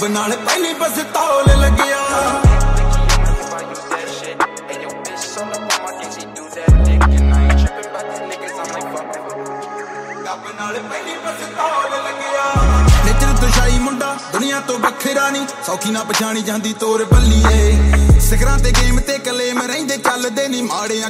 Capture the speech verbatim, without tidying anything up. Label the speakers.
Speaker 1: ਰੱਬ ਨਾਲ ਪਹਿਲੀ ਪਸਤੌਲ ਲੱਗਿਆ ਨੇਚਰ ਤੁਸ਼ਾਈ ਮੁੰਡਾ ਦੁਨੀਆ ਤੋਂ ਵੱਖਰਾ ਨਹੀਂ ਸੌਖੀ ਨਾ ਪਛਾਣੀ ਜਾਂਦੀ ਤੋਰ ਬੱਲੀਏ ਸਿਖਰਾਂ ਤੇ ਗੇਮ ਤੇ ਕਲੇਮ ਰਹਿੰਦੇ ਚੱਲਦੇ ਨਹੀਂ ਮਾੜਿਆਂ